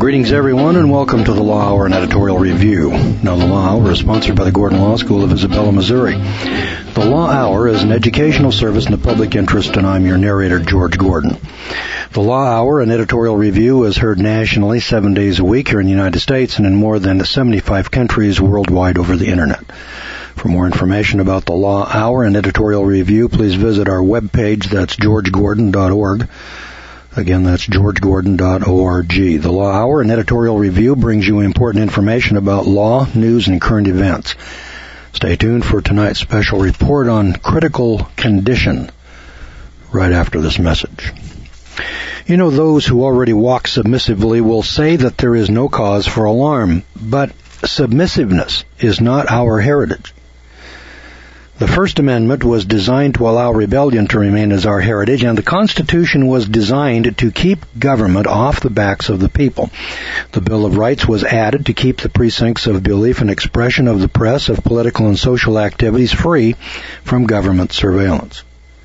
Greetings, everyone, and welcome to the Law Hour and Editorial Review. Now, the Law Hour is sponsored by the Gordon Law School of Isabella, Missouri. The Law Hour is an educational service in the public interest, and I'm your narrator, George Gordon. The Law Hour and Editorial Review is heard nationally 7 days a week here in the United States and in more than 75 countries worldwide over the Internet. For more information about the Law Hour and Editorial Review, please visit our webpage. That's georgegordon.org. Again, that's georgegordon.org. The Law Hour and Editorial Review brings you important information about law, news, and current events. Stay tuned for tonight's special report on critical condition right after this message. You know, those who already walk submissively will say that there is no cause for alarm, but submissiveness is not our heritage. The First Amendment was designed to allow rebellion to remain as our heritage, and the Constitution was designed to keep government off the backs of the people. The Bill of Rights was added to keep the precincts of belief and expression of the press, of political and social activities free from government surveillance.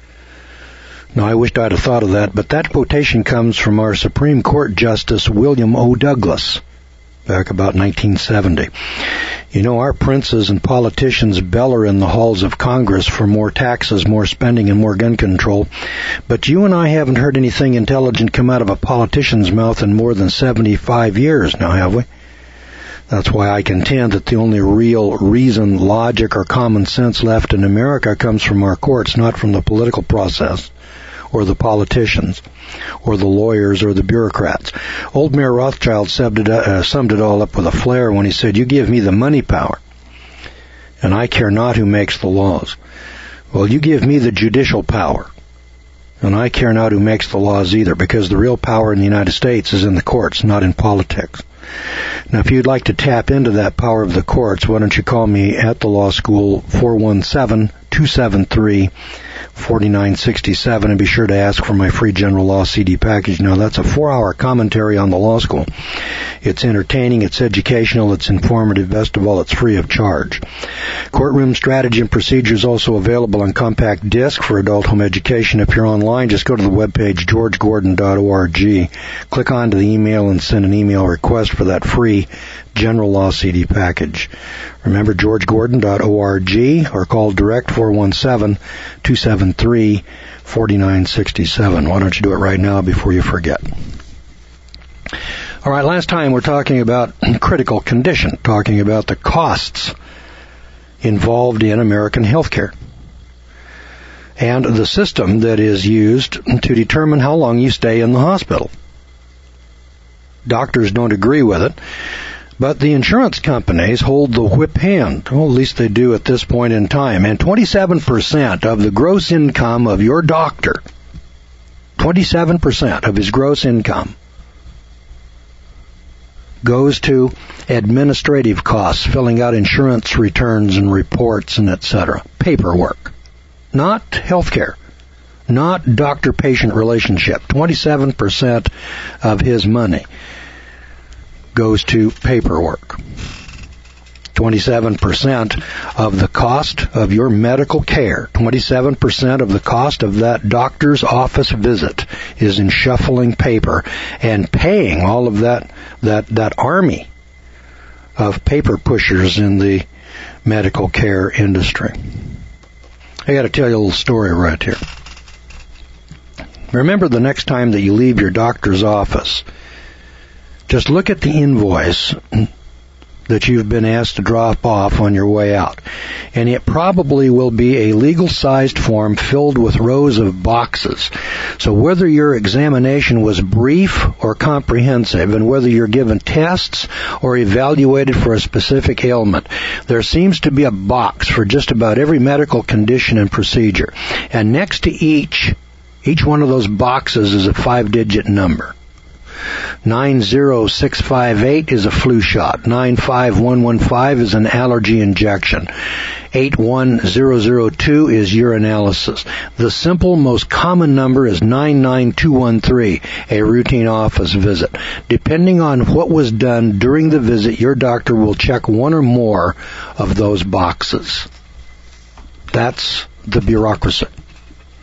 Now, I wished I'd have thought of that, but that quotation comes from our Supreme Court Justice William O. Douglas, back about 1970. You know, our princes and politicians bellow in the halls of Congress for more taxes, more spending, and more gun control. But you and I haven't heard anything intelligent come out of a politician's mouth in more than 75 years now, have we? That's why I contend that the only real reason, logic, or common sense left in America comes from our courts, not from the political process, or the politicians, or the lawyers, or the bureaucrats. Old Mayor Rothschild summed it all up with a flair when he said, "You give me the money power, and I care not who makes the laws. Well, you give me the judicial power, and I care not who makes the laws either, because the real power in the United States is in the courts, not in politics." Now, if you'd like to tap into that power of the courts, why don't you call me at the law school, 417-273-4967, and be sure to ask for my free general law CD package. Now, that's a 4-hour commentary on the law school. It's entertaining, it's educational, it's informative. Best of all, it's free of charge. Courtroom strategy and procedures also available on compact disc for adult home education. If you're online, just go to the webpage georgegordon.org. Click onto the email and send an email request for that free general law CD package. Remember, georgegordon.org, or call direct 417-273-4967. Why don't you do it right now before you forget? All right, last time we're talking about critical condition, talking about the costs involved in American healthcare and the system that is used to determine how long you stay in the hospital. Doctors don't agree with it, but the insurance companies hold the whip hand. Well, at least they do at this point in time. And 27% of the gross income of your doctor, 27% of his gross income, goes to administrative costs, filling out insurance returns and reports and etc. Paperwork. Not healthcare. Not doctor-patient relationship. 27% of his money goes to paperwork. 27% of the cost of your medical care, 27% of the cost of that doctor's office visit is in shuffling paper and paying all of that army of paper pushers in the medical care industry. I got to tell you a little story right here. Remember, the next time that you leave your doctor's office, just look at the invoice that you've been asked to drop off on your way out. And it probably will be a legal-sized form filled with rows of boxes. So whether your examination was brief or comprehensive, and whether you're given tests or evaluated for a specific ailment, there seems to be a box for just about every medical condition and procedure. And next to each one of those boxes is a 5-digit number. 90658 is a flu shot. 95115 is an allergy injection. 81002 is urinalysis. The simple, most common number is 99213, a routine office visit. Depending on what was done during the visit, your doctor will check one or more of those boxes. That's the bureaucracy.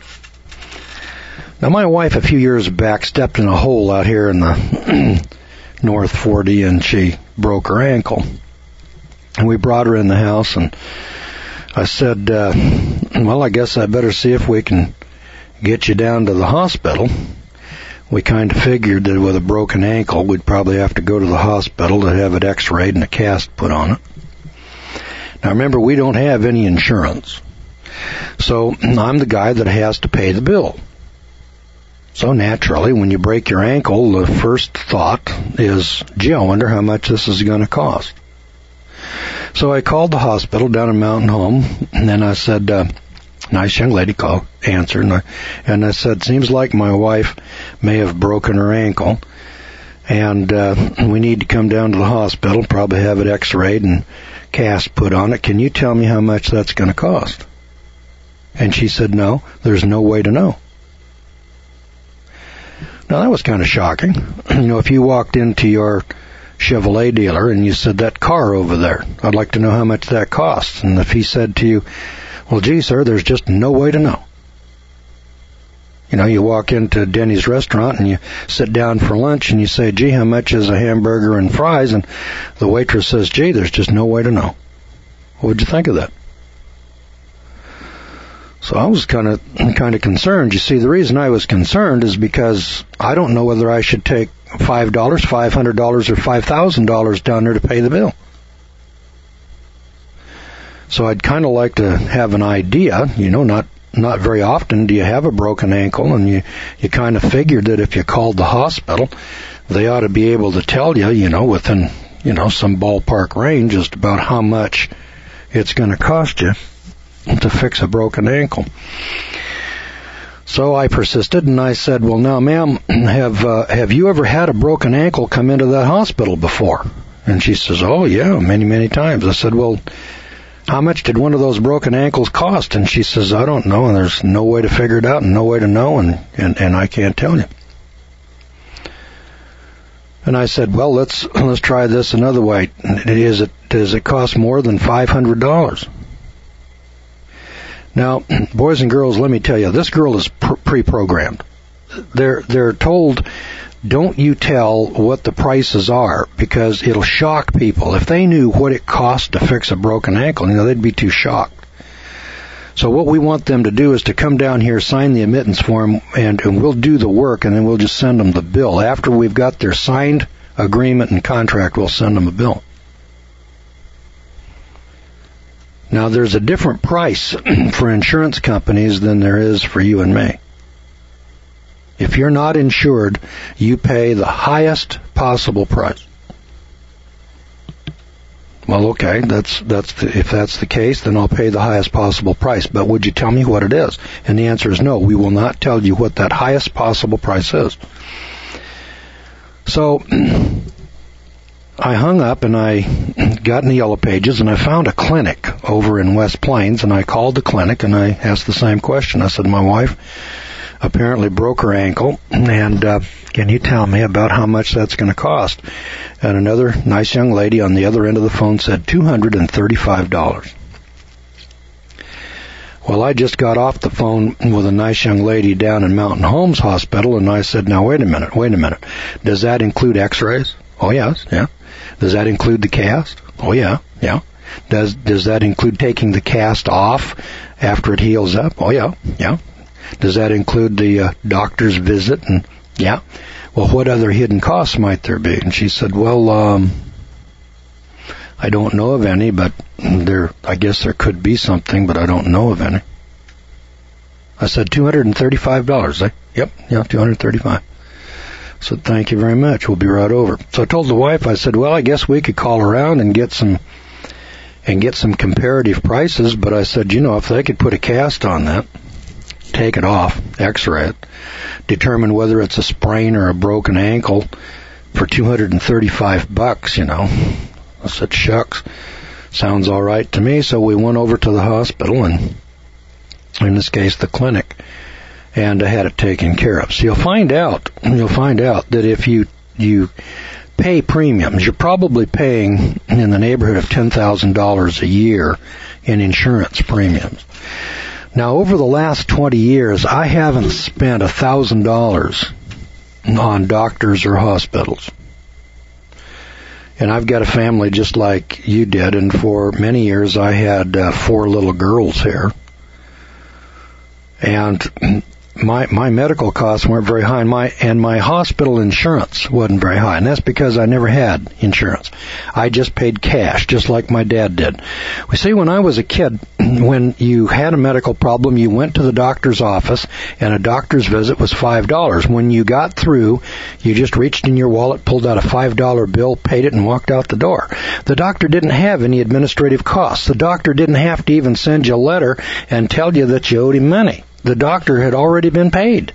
Now, my wife a few years back stepped in a hole out here in the North 40, and she broke her ankle. And we brought her in the house, and I said, well, I guess I better see if we can get you down to the hospital. We kind of figured that with a broken ankle, we'd probably have to go to the hospital to have it x-rayed and a cast put on it. Now remember, we don't have any insurance. So I'm the guy that has to pay the bill. So naturally, when you break your ankle, the first thought is, gee, I wonder how much this is going to cost. So I called the hospital down in Mountain Home, and then I said, nice young lady answered, and I said, seems like my wife may have broken her ankle, and we need to come down to the hospital, probably have it x-rayed and cast put on it. Can you tell me how much that's going to cost? And she said, no, there's no way to know. Now, that was kind of shocking. You know, if you walked into your Chevrolet dealer and you said, that car over there, I'd like to know how much that costs. And if he said to you, well, gee, sir, there's just no way to know. You know, you walk into Denny's restaurant and you sit down for lunch and you say, gee, how much is a hamburger and fries? And the waitress says, gee, there's just no way to know. What would you think of that? So I was kind of concerned. You see, the reason I was concerned is because I don't know whether I should take $5, $500, or $5,000 down there to pay the bill. So I'd kind of like to have an idea. You know, not very often do you have a broken ankle, and you kind of figured that if you called the hospital, they ought to be able to tell you, you know, within, you know, some ballpark range just about how much it's going to cost you to fix a broken ankle. So I persisted, and I said, well, now, ma'am, have you ever had a broken ankle come into that hospital before? And she says, oh, yeah, many, many times. I said, well, how much did one of those broken ankles cost? And she says, I don't know, and there's no way to figure it out and no way to know, and I can't tell you. And I said, well, let's try this another way. Does it cost more than $500? Now, boys and girls, let me tell you, this girl is pre-programmed. They're told, don't you tell what the prices are, because it'll shock people. If they knew what it cost to fix a broken ankle, you know, they'd be too shocked. So what we want them to do is to come down here, sign the admittance form, and we'll do the work, and then we'll just send them the bill. After we've got their signed agreement and contract, we'll send them a bill. Now, there's a different price for insurance companies than there is for you and me. If you're not insured, you pay the highest possible price. Well, okay, if that's the case, then I'll pay the highest possible price. But would you tell me what it is? And the answer is no. We will not tell you what that highest possible price is. So I hung up and I got in the Yellow Pages and I found a clinic over in West Plains, and I called the clinic and I asked the same question. I said, my wife apparently broke her ankle, and can you tell me about how much that's going to cost? And another nice young lady on the other end of the phone said $235. Well, I just got off the phone with a nice young lady down in Mountain Homes Hospital, and I said, now wait a minute. Does that include x-rays? Oh, yes, yeah. Does that include the cast? Oh, yeah. Does that include taking the cast off after it heals up? Oh, yeah. Does that include the doctor's visit? And yeah. Well, what other hidden costs might there be? And she said, well, I don't know of any, but I guess there could be something, but I don't know of any. I said, $235, Yep, $235. I said, thank you very much. We'll be right over. So I told the wife, I said, well, I guess we could call around and get some comparative prices, but I said, you know, if they could put a cast on that, take it off, x-ray it, determine whether it's a sprain or a broken ankle for $235, you know. I said, shucks, sounds all right to me. So we went over to the hospital, and in this case, the clinic, and I had it taken care of. So you'll find out that if you pay premiums, you're probably paying in the neighborhood of $10,000 a year in insurance premiums. Now, over the last 20 years, I haven't spent $1,000 on doctors or hospitals. And I've got a family just like you did, and for many years I had 4 little girls here. And my medical costs weren't very high, and my hospital insurance wasn't very high, and that's because I never had insurance. I just paid cash, just like my dad did. We see, when I was a kid, when you had a medical problem, you went to the doctor's office, and a doctor's visit was $5. When you got through, you just reached in your wallet, pulled out a $5 bill, paid it, and walked out the door. The doctor didn't have any administrative costs. The doctor didn't have to even send you a letter and tell you that you owed him money. The doctor had already been paid.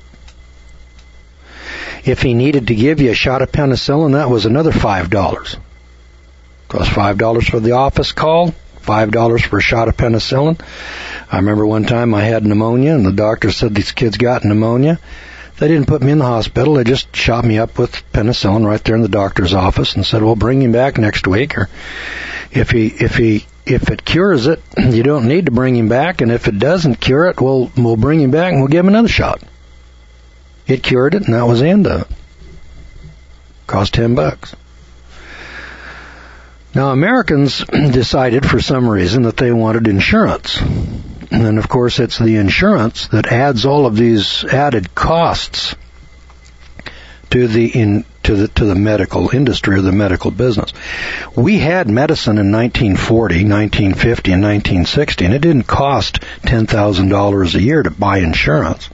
If he needed to give you a shot of penicillin, that was another $5. Cost $5 for the office call, $5 for a shot of penicillin. I remember one time I had pneumonia, and the doctor said these kids got pneumonia. They didn't put me in the hospital. They just shot me up with penicillin right there in the doctor's office and said, well, bring him back next week. Or if it cures it, you don't need to bring him back. And if it doesn't cure it, we'll bring him back and we'll give him another shot. It cured it, and that was the end of it. Cost $10. Now, Americans decided for some reason that they wanted insurance. And of course, it's the insurance that adds all of these added costs to the medical industry or the medical business. We had medicine in 1940, 1950, and 1960, and it didn't cost $10,000 a year to buy insurance.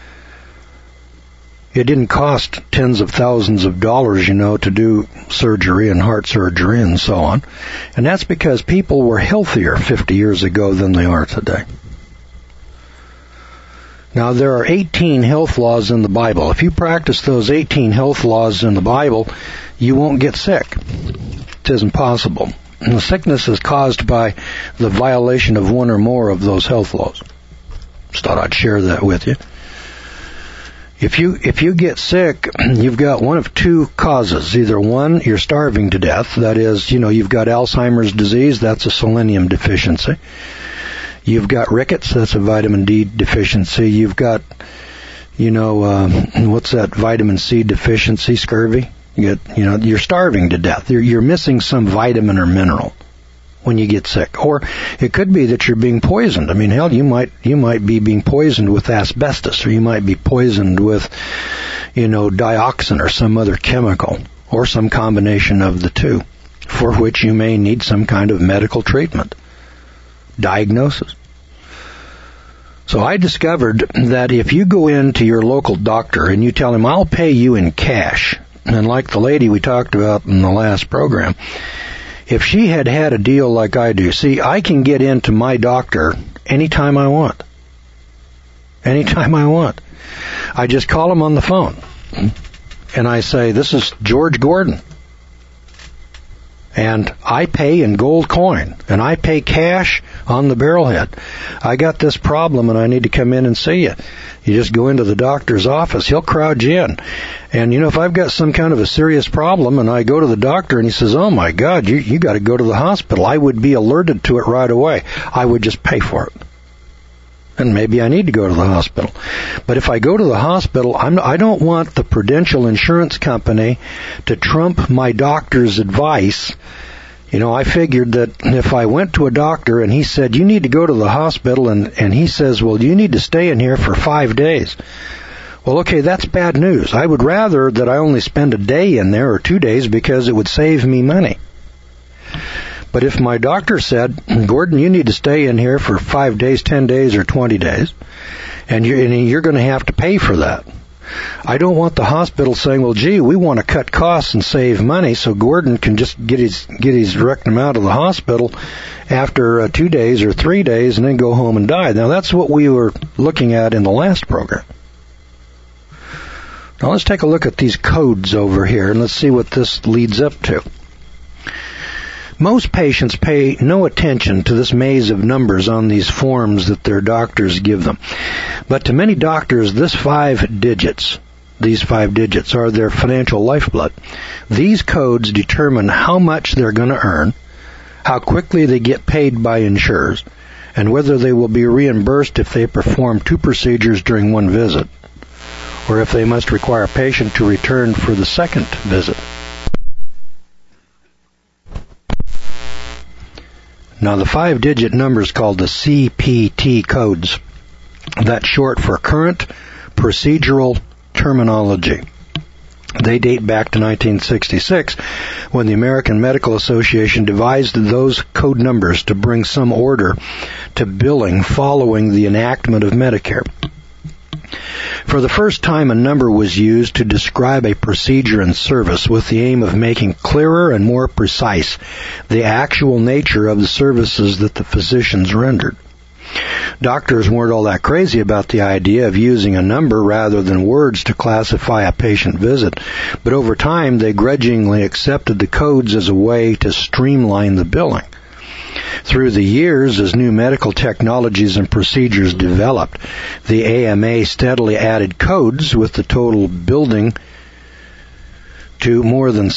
It didn't cost tens of thousands of dollars, to do surgery and heart surgery and so on. And that's because people were healthier 50 years ago than they are today. Now, there are 18 health laws in the Bible. If you practice those 18 health laws in the Bible, you won't get sick. It isn't possible. And the sickness is caused by the violation of one or more of those health laws. Just thought I'd share that with you. If you get sick, you've got one of 2 causes. Either one, you're starving to death. That is, you've got Alzheimer's disease. That's a selenium deficiency. You've got rickets. That's a vitamin D deficiency. You've got, what's that vitamin C deficiency? Scurvy. You're starving to death. You're missing some vitamin or mineral when you get sick. Or it could be that you're being poisoned. I mean, hell, you might be being poisoned with asbestos, or you might be poisoned with, dioxin or some other chemical, or some combination of the two, for which you may need some kind of medical treatment, diagnosis. So I discovered that if you go into your local doctor and you tell him, I'll pay you in cash, and like the lady we talked about in the last program, if she had had a deal like I do, see, I can get into my doctor anytime I want. Anytime I want. I just call him on the phone, and I say, this is George Gordon. And I pay in gold coin, and I pay cash on the barrelhead. I got this problem, and I need to come in and see you. You just go into the doctor's office. He'll crowd you in. And, if I've got some kind of a serious problem, and I go to the doctor, and he says, oh, my God, you got to go to the hospital, I would be alerted to it right away. I would just pay for it. And maybe I need to go to the hospital. But if I go to the hospital, I don't want the Prudential Insurance Company to trump my doctor's advice. I figured that if I went to a doctor and he said, you need to go to the hospital, and he says, well, you need to stay in here for 5 days. Well, okay, that's bad news. I would rather that I only spend a day in there or 2 days, because it would save me money. But if my doctor said, Gordon, you need to stay in here for 5 days, 10 days, or 20 days, and you're going to have to pay for that. I don't want the hospital saying, well, gee, we want to cut costs and save money, so Gordon can just get his rectum out of the hospital after 2 days or 3 days and then go home and die. Now, that's what we were looking at in the last program. Now, let's take a look at these codes over here, and let's see what this leads up to. Most patients pay no attention to this maze of numbers on these forms that their doctors give them. But to many doctors, these 5 digits are their financial lifeblood. These codes determine how much they're going to earn, how quickly they get paid by insurers, and whether they will be reimbursed if they perform 2 procedures during one visit, or if they must require a patient to return for the second visit. Now, the 5-digit number is called the CPT codes. That's short for Current Procedural Terminology. They date back to 1966, when the American Medical Association devised those code numbers to bring some order to billing following the enactment of Medicare. For the first time, a number was used to describe a procedure and service with the aim of making clearer and more precise the actual nature of the services that the physicians rendered. Doctors weren't all that crazy about the idea of using a number rather than words to classify a patient visit, but over time they grudgingly accepted the codes as a way to streamline the billing. Through the years, as new medical technologies and procedures developed, the AMA steadily added codes, with the total building to more than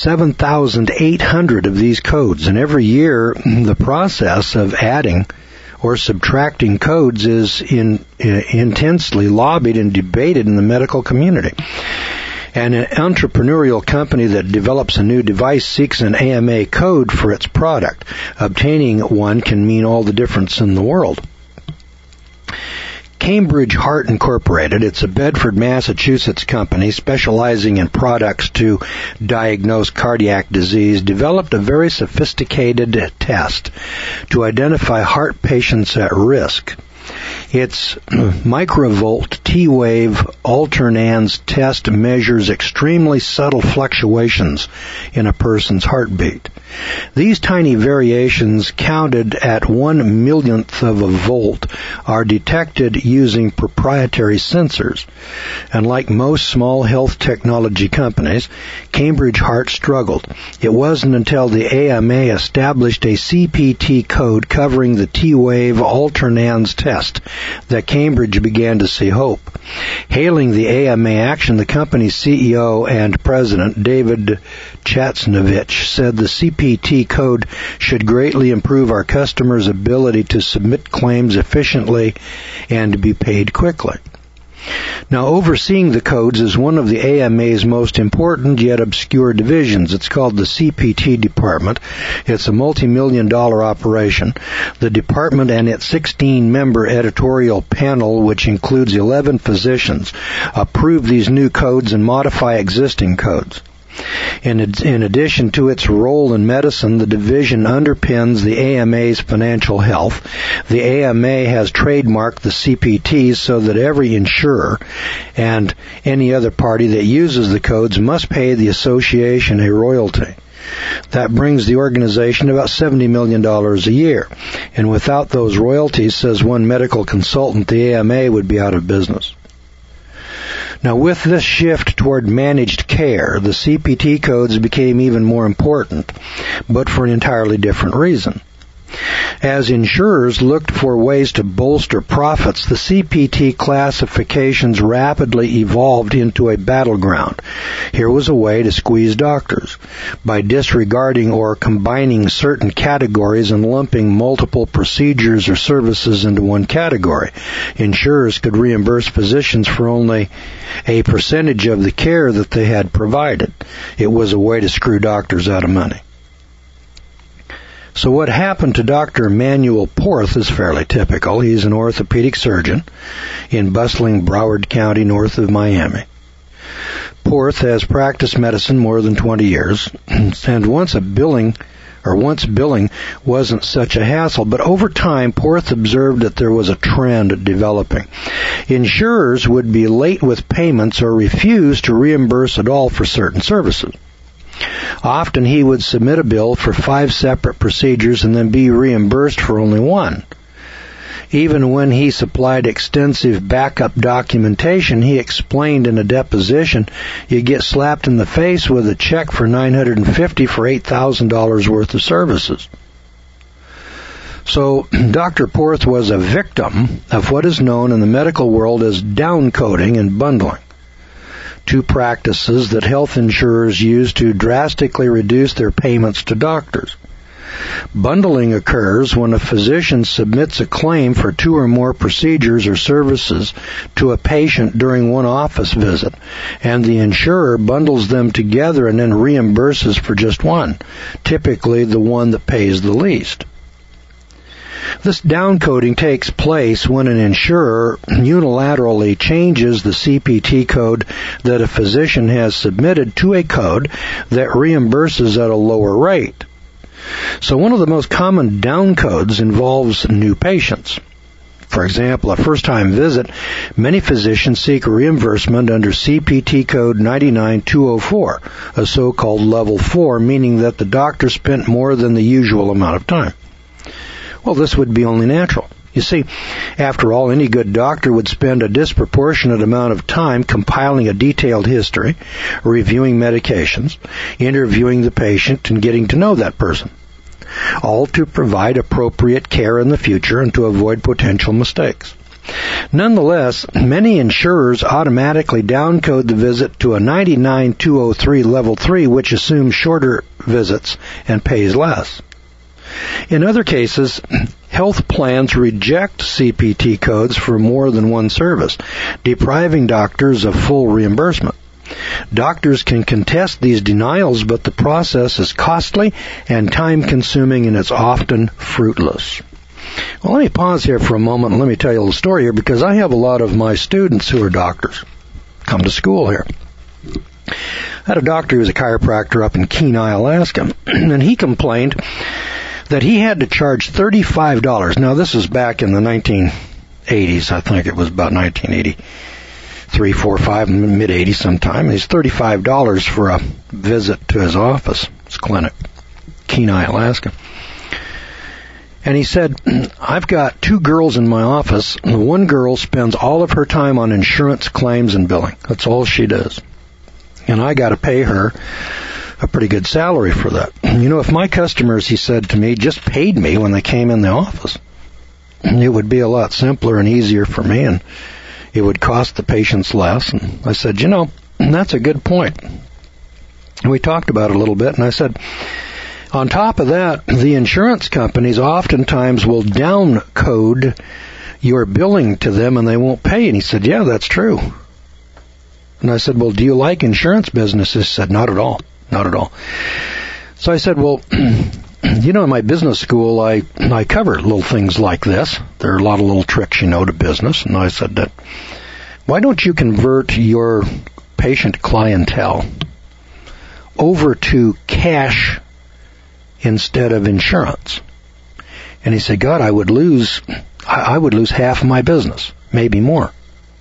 7,800 of these codes. And every year, the process of adding or subtracting codes is intensely lobbied and debated in the medical community. And an entrepreneurial company that develops a new device seeks an AMA code for its product. Obtaining one can mean all the difference in the world. Cambridge Heart Incorporated, it's a Bedford, Massachusetts company specializing in products to diagnose cardiac disease, developed a very sophisticated test to identify heart patients at risk. Its microvolt T-wave alternans test measures extremely subtle fluctuations in a person's heartbeat. These tiny variations, counted at 1/1,000,000th of a volt, are detected using proprietary sensors. And like most small health technology companies, Cambridge Heart struggled. It wasn't until the AMA established a CPT code covering the T-wave alternans test that Cambridge began to see hope. Hailing the AMA action, the company's CEO and president, David Chatsnovich, said the CPT code should greatly improve our customers' ability to submit claims efficiently and be paid quickly. Now, overseeing the codes is one of the AMA's most important yet obscure divisions. It's called the CPT department. It's a multi-million-dollar operation. The department and its 16-member editorial panel, which includes 11 physicians, approve these new codes and modify existing codes. In addition to its role in medicine, the division underpins the AMA's financial health. The AMA has trademarked the CPTs so that every insurer and any other party that uses the codes must pay the association a royalty. That brings the organization about $70 million a year. And without those royalties, says one medical consultant, the AMA would be out of business. Now, with this shift toward managed care, the CPT codes became even more important, but for an entirely different reason. As insurers looked for ways to bolster profits, the CPT classifications rapidly evolved into a battleground. Here was a way to squeeze doctors by disregarding or combining certain categories and lumping multiple procedures or services into one category. Insurers could reimburse physicians for only a percentage of the care that they had provided. It was a way to screw doctors out of money. So what happened to Dr. Emanuel Porth is fairly typical. He's an orthopedic surgeon in bustling Broward County north of Miami. Porth has practiced medicine more than 20 years, and once billing wasn't such a hassle, but over time Porth observed that there was a trend developing. Insurers would be late with payments or refuse to reimburse at all for certain services. Often he would submit a bill for 5 separate procedures and then be reimbursed for only one. Even when he supplied extensive backup documentation, he explained in a deposition, you get slapped in the face with a check for $950 for $8,000 worth of services. So Dr. Porth was a victim of what is known in the medical world as downcoding and bundling, two practices that health insurers use to drastically reduce their payments to doctors. Bundling occurs when a physician submits a claim for 2 or more procedures or services to a patient during one office visit, and the insurer bundles them together and then reimburses for just one, typically the one that pays the least. This downcoding takes place when an insurer unilaterally changes the CPT code that a physician has submitted to a code that reimburses at a lower rate. So one of the most common downcodes involves new patients. For example, a first-time visit, many physicians seek reimbursement under CPT code 99204, a so-called level 4, meaning that the doctor spent more than the usual amount of time. Well, this would be only natural. You see, after all, any good doctor would spend a disproportionate amount of time compiling a detailed history, reviewing medications, interviewing the patient, and getting to know that person, all to provide appropriate care in the future and to avoid potential mistakes. Nonetheless, many insurers automatically downcode the visit to a 99203 level 3, which assumes shorter visits and pays less. In other cases, health plans reject CPT codes for more than one service, depriving doctors of full reimbursement. Doctors can contest these denials, but the process is costly and time-consuming, and it's often fruitless. Well, let me pause here for a moment and let me tell you a little story here, because I have a lot of my students who are doctors come to school here. I had a doctor who was a chiropractor up in Kenai, Alaska, and he complained that he had to charge $35. Now, this is back in the 1980s. I think it was about 1983, 4, 5, mid-80s sometime. He's $35 for a visit to his office, his clinic, Kenai, Alaska. And he said, I've got 2 girls in my office. And one girl spends all of her time on insurance claims and billing. That's all she does. And I got to pay her a pretty good salary for that. You know, if my customers, he said to me, just paid me when they came in the office, it would be a lot simpler and easier for me, and it would cost the patients less. And I said, you know, that's a good point. And we talked about it a little bit, and I said, on top of that, the insurance companies oftentimes will downcode your billing to them and they won't pay. And he said, yeah, that's true. And I said, well, do you like insurance business? He said, not at all. Not at all. So I said, well, you know, in my business school, I cover little things like this. There are a lot of little tricks, you know, to business. And I said that, why don't you convert your patient clientele over to cash instead of insurance? And he said, God, I would lose half of my business, maybe more.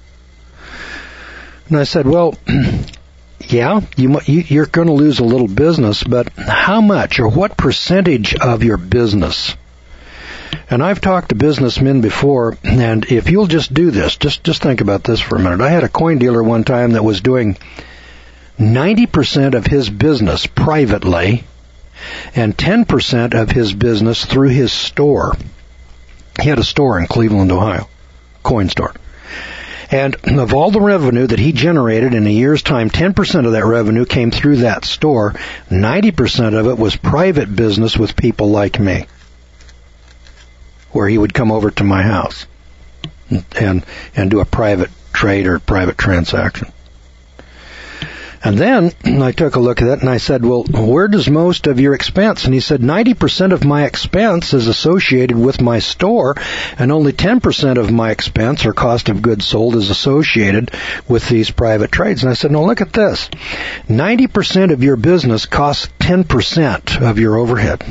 And I said, well, yeah, you're going to lose a little business, but how much or what percentage of your business? And I've talked to businessmen before, and if you'll just do this, just think about this for a minute. I had a coin dealer one time that was doing 90% of his business privately and 10% of his business through his store. He had a store in Cleveland, Ohio, coin store. And of all the revenue that he generated in a year's time, 10% of that revenue came through that store. 90% of it was private business with people like me, where he would come over to my house and do a private trade or private transaction. And then I took a look at that and I said, well, where does most of your expense? And he said, 90% of my expense is associated with my store, and only 10% of my expense or cost of goods sold is associated with these private trades. And I said, no, look at this. 90% of your business costs 10% of your overhead.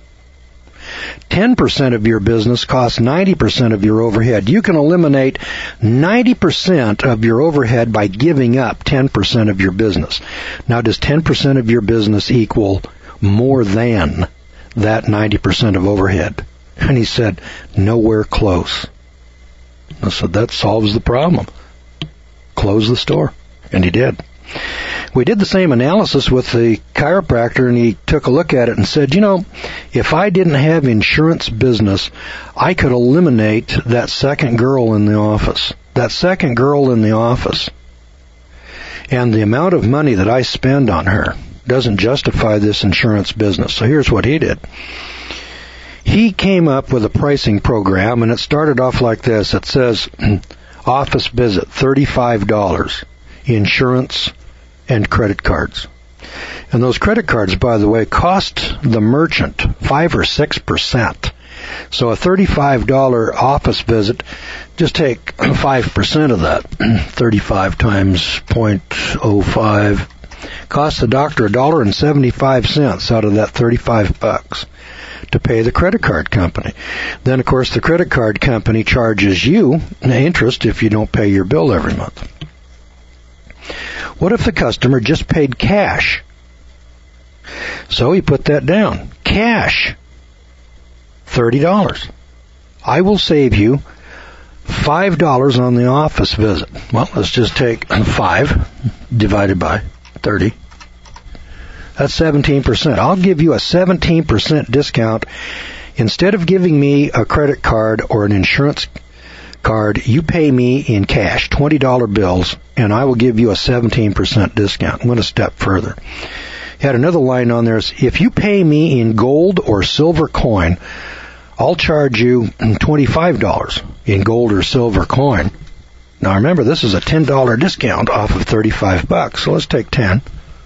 10% of your business costs 90% of your overhead. You can eliminate 90% of your overhead by giving up 10% of your business. Now, does 10% of your business equal more than that 90% of overhead? And he said, nowhere close. I said, that solves the problem. Close the store. And he did. We did the same analysis with the chiropractor, and he took a look at it and said, you know, if I didn't have insurance business, I could eliminate that second girl in the office. That second girl in the office. And the amount of money that I spend on her doesn't justify this insurance business. So here's what he did. He came up with a pricing program, and it started off like this. It says, office visit, $35, insurance, and credit cards. And those credit cards, by the way, cost the merchant 5 or 6%. So a $35 office visit, just take 5% of that. 35 times 0.05 costs the doctor $1.75 out of that $35 to pay the credit card company. Then, of course, the credit card company charges you interest if you don't pay your bill every month. What if the customer just paid cash? So he put that down. Cash. $30. I will save you $5 on the office visit. Well, let's just take 5 divided by 30. That's 17%. I'll give you a 17% discount. Instead of giving me a credit card or an insurance card, you pay me in cash, $20 bills, and I will give you a 17% discount. I went a step further. Had another line on there, if you pay me in gold or silver coin, I'll charge you $25 in gold or silver coin. Now remember, this is a $10 discount off of $35, so let's take 10.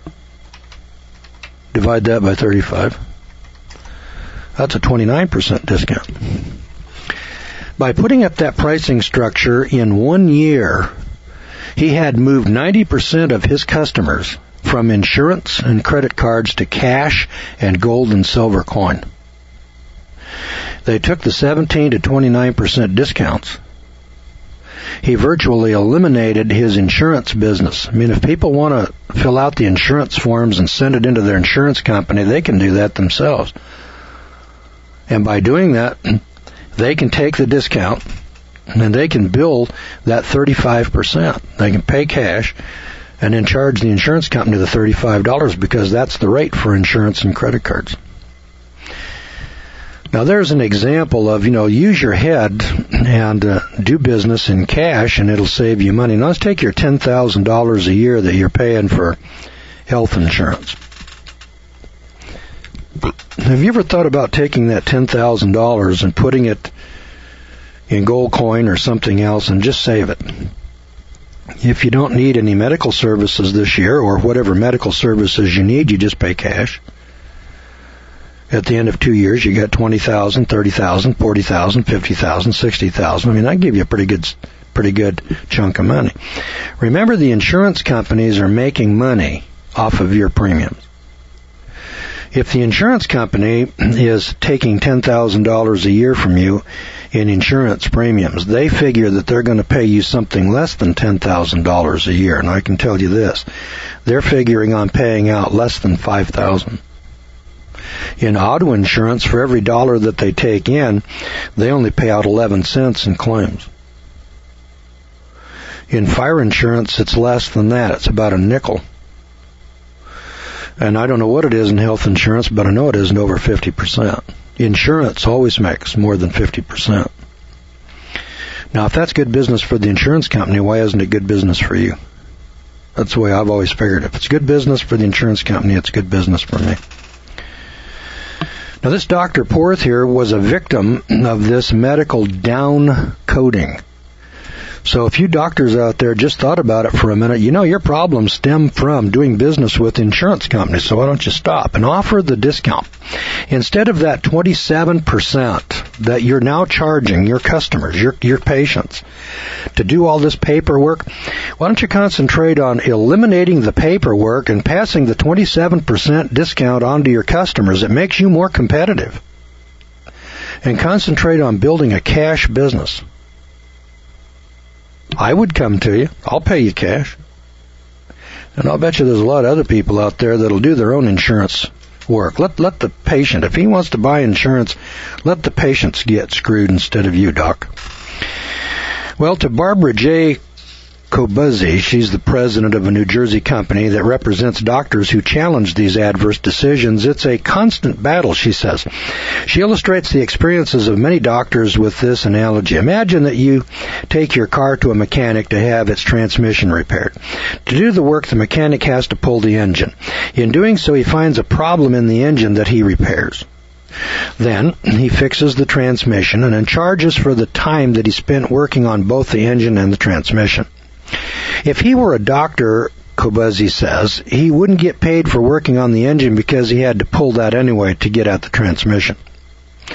Divide that by 35. That's a 29% discount. By putting up that pricing structure in 1 year, he had moved 90% of his customers from insurance and credit cards to cash and gold and silver coin. They took the 17 to 29% discounts. He virtually eliminated his insurance business. I mean, if people want to fill out the insurance forms and send it into their insurance company, they can do that themselves. And by doing that, they can take the discount and they can bill that 35%. They can pay cash and then charge the insurance company the $35 because that's the rate for insurance and credit cards. Now there's an example of, use your head and do business in cash and it'll save you money. Now let's take your $10,000 a year that you're paying for health insurance. Have you ever thought about taking that $10,000 and putting it in gold coin or something else and just save it? If you don't need any medical services this year or whatever medical services you need, you just pay cash. At the end of 2 years, you got $20,000, $30,000, $40,000, $50,000, $60,000. I mean, that give you a pretty good chunk of money. Remember, the insurance companies are making money off of your premiums. If the insurance company is taking $10,000 a year from you in insurance premiums, they figure that they're going to pay you something less than $10,000 a year. And I can tell you this, they're figuring on paying out less than $5,000. In auto insurance, for every dollar that they take in, they only pay out 11 cents in claims. In fire insurance, it's less than that. It's about a nickel. And I don't know what it is in health insurance, but I know it isn't over 50%. Insurance always makes more than 50%. Now, if that's good business for the insurance company, why isn't it good business for you? That's the way I've always figured. If it's good business for the insurance company, it's good business for me. Now, this Dr. Porth here was a victim of this medical down coding. So if you doctors out there just thought about it for a minute, your problems stem from doing business with insurance companies, so why don't you stop and offer the discount? Instead of that 27% that you're now charging your customers, your patients, to do all this paperwork, why don't you concentrate on eliminating the paperwork and passing the 27% discount on to your customers? It makes you more competitive. And concentrate on building a cash business. I would come to you. I'll pay you cash. And I'll bet you there's a lot of other people out there that'll do their own insurance work. Let the patient, if he wants to buy insurance, let the patients get screwed instead of you, Doc. Well, to Barbara J. Kobuzzi, she's the president of a New Jersey company that represents doctors who challenge these adverse decisions. It's a constant battle, she says. She illustrates the experiences of many doctors with this analogy. Imagine that you take your car to a mechanic to have its transmission repaired. To do the work, the mechanic has to pull the engine. In doing so, he finds a problem in the engine that he repairs. Then he fixes the transmission and then charges for the time that he spent working on both the engine and the transmission. If he were a doctor, Kobuzzi says, he wouldn't get paid for working on the engine because he had to pull that anyway to get at the transmission.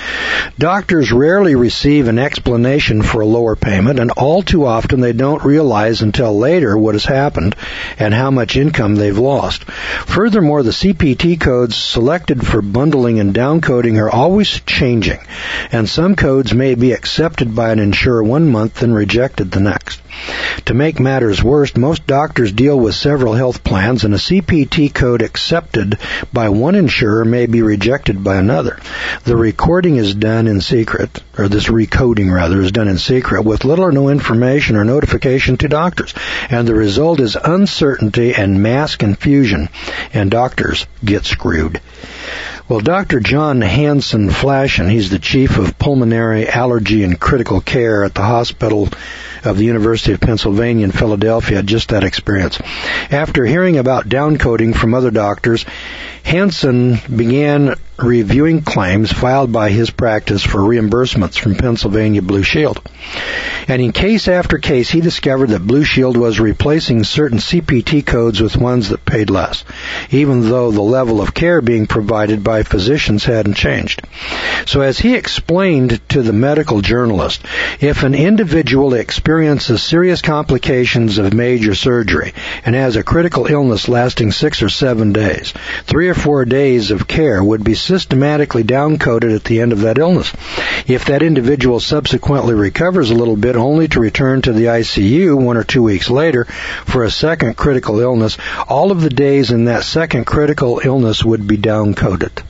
Doctors rarely receive an explanation for a lower payment, and all too often they don't realize until later what has happened and how much income they've lost. Furthermore, the CPT codes selected for bundling and downcoding are always changing, and some codes may be accepted by an insurer one month and rejected the next. To make matters worse, most doctors deal with several health plans, and a CPT code accepted by one insurer may be rejected by another. The recording is done in secret, or this recoding rather, is done in secret with little or no information or notification to doctors, and the result is uncertainty and mass confusion, and doctors get screwed. Well, Dr. John Hansen Flashen, he's the chief of pulmonary allergy and critical care at the hospital of the University of Pennsylvania in Philadelphia, had just that experience. After hearing about downcoding from other doctors, Hansen began reviewing claims filed by his practice for reimbursements from Pennsylvania Blue Shield. And in case after case, he discovered that Blue Shield was replacing certain CPT codes with ones that paid less, even though the level of care being provided by physicians hadn't changed. So as he explained to the medical journalist, if an individual experiences serious complications of major surgery and has a critical illness lasting 6 or 7 days, 3 or 4 days of care would be systematically downcoded at the end of that illness. If that individual subsequently recovers a little bit only to return to the ICU 1 or 2 weeks later for a second critical illness, all of the days in that second critical illness would be downcoded.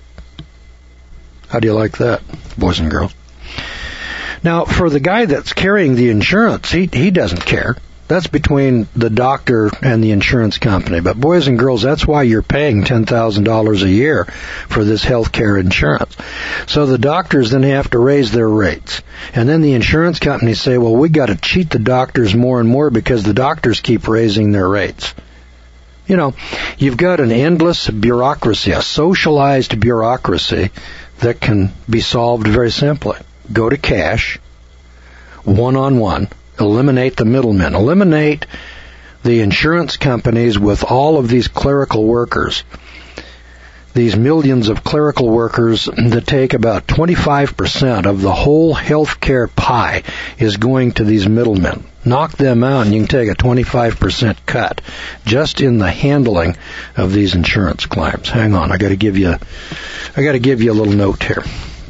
How do you like that, boys and girls? Now, for the guy that's carrying the insurance, he doesn't care. That's between the doctor and the insurance company. But boys and girls, that's why you're paying $10,000 a year for this health care insurance. So the doctors then have to raise their rates. And then the insurance companies say, well, we got to cheat the doctors more and more because the doctors keep raising their rates. You know, you've got an endless bureaucracy, a socialized bureaucracy that can be solved very simply. Go to cash, one-on-one. Eliminate the middlemen. Eliminate the insurance companies with all of these clerical workers. These millions of clerical workers that take about 25% of the whole healthcare pie is going to these middlemen. Knock them out and you can take a 25% cut just in the handling of these insurance claims. Hang on, I got to give you a little note here.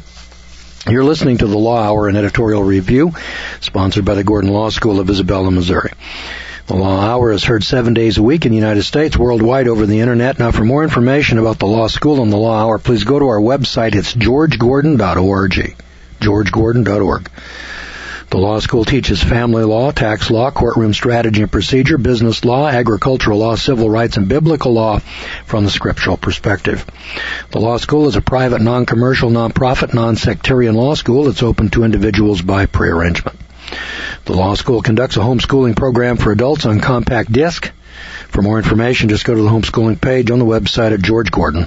You're listening to the Law Hour, an editorial review, sponsored by the Gordon Law School of Isabella, Missouri. The Law Hour is heard 7 days a week in the United States, worldwide over the Internet. Now, for more information about the Law School and the Law Hour, please go to our website. It's georgegordon.org. georgegordon.org. The law school teaches family law, tax law, courtroom strategy and procedure, business law, agricultural law, civil rights, and biblical law from the scriptural perspective. The law school is a private, non-commercial, non-profit, non-sectarian law school that's open to individuals by prearrangement. The law school conducts a homeschooling program for adults on compact disc. For more information, just go to the homeschooling page on the website at georgegordon.org.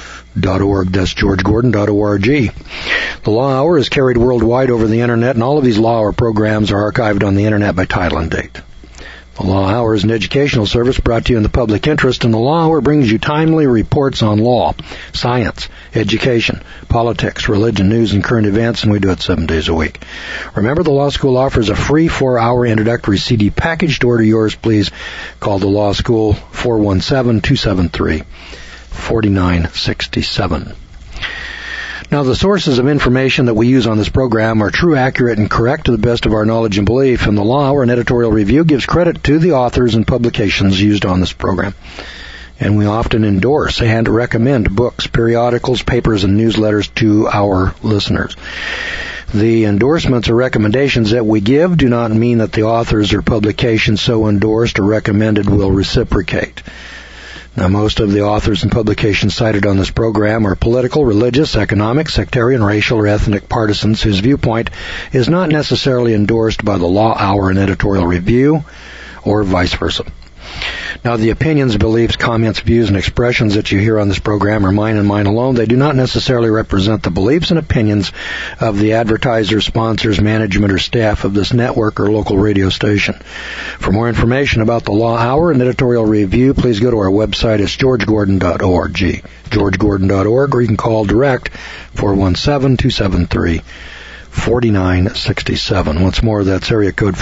That's georgegordon.org. The Law Hour is carried worldwide over the Internet, and all of these Law Hour programs are archived on the Internet by title and date. The Law Hour is an educational service brought to you in the public interest, and the Law Hour brings you timely reports on law, science, education, politics, religion, news, and current events, and we do it 7 days a week. Remember, the Law School offers a free 4-hour introductory CD package. To order yours, please call the Law School 417-273-4967. Now, the sources of information that we use on this program are true, accurate, and correct to the best of our knowledge and belief, and the Law Hour and editorial review gives credit to the authors and publications used on this program. And we often endorse and recommend books, periodicals, papers, and newsletters to our listeners. The endorsements or recommendations that we give do not mean that the authors or publications so endorsed or recommended will reciprocate. Now, most of the authors and publications cited on this program are political, religious, economic, sectarian, racial, or ethnic partisans whose viewpoint is not necessarily endorsed by the Law Hour and editorial review, or vice versa. Now, the opinions, beliefs, comments, views, and expressions that you hear on this program are mine and mine alone. They do not necessarily represent the beliefs and opinions of the advertisers, sponsors, management, or staff of this network or local radio station. For more information about the Law Hour and editorial review, please go to our website. It's georgegordon.org, georgegordon.org, or you can call direct 417-273-4967. Once more, that's area code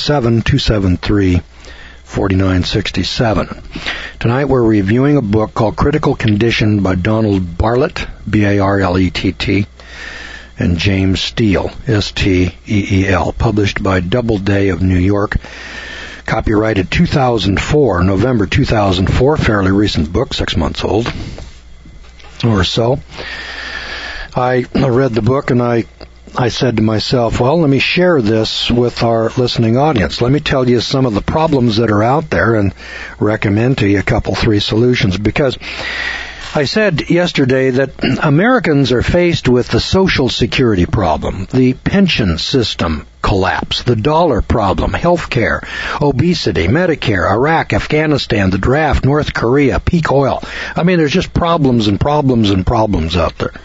417-273-4967. Tonight we're reviewing a book called Critical Condition by Donald Barlett, B-A-R-L-E-T-T, and James Steele, S-T-E-E-L, published by Doubleday of New York. Copyrighted 2004, November 2004, fairly recent book, 6 months old or so. I read the book and I said to myself, well, let me share this with our listening audience. Let me tell you some of the problems that are out there and recommend to you a couple, 3 solutions. Because I said yesterday that Americans are faced with the Social Security problem, the pension system collapse, the dollar problem, health care, obesity, Medicare, Iraq, Afghanistan, the draft, North Korea, peak oil. I mean, there's just problems and problems and problems out there.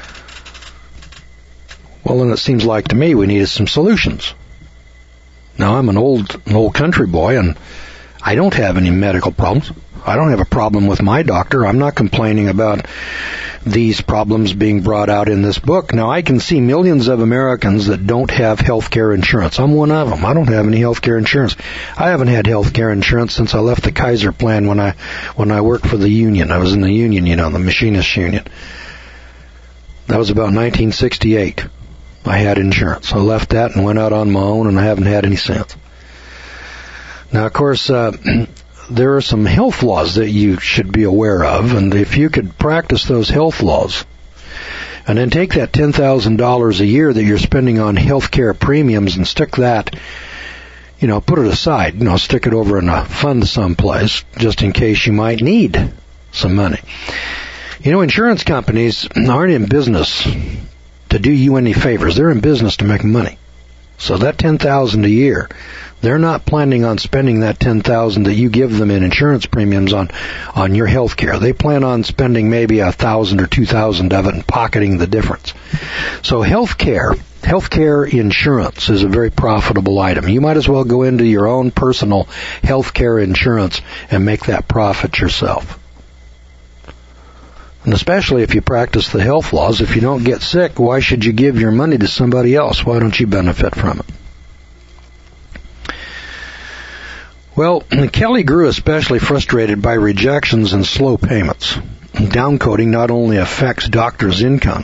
Well, then it seems like to me we needed some solutions. Now, I'm an old country boy, and I don't have any medical problems. I don't have a problem with my doctor. I'm not complaining about these problems being brought out in this book. Now, I can see millions of Americans that don't have health care insurance. I'm one of them. I don't have any health care insurance. I haven't had health care insurance since I left the Kaiser plan when I worked for the union. I was in the union, the machinist union. That was about 1968. I had insurance. I left that and went out on my own, and I haven't had any since. Now, of course, there are some health laws that you should be aware of, and if you could practice those health laws and then take that $10,000 a year that you're spending on health care premiums and stick that, put it aside, stick it over in a fund someplace just in case you might need some money. Insurance companies aren't in business to do you any favors. They're in business to make money. So that $10,000 a year, they're not planning on spending that $10,000 that you give them in insurance premiums on your health care. They plan on spending maybe $1,000 or $2,000 of it and pocketing the difference. So health care insurance is a very profitable item. You might as well go into your own personal health care insurance and make that profit yourself. And especially if you practice the health laws, if you don't get sick, why should you give your money to somebody else? Why don't you benefit from it? Well, Kelly grew especially frustrated by rejections and slow payments. Downcoding not only affects doctors' incomes.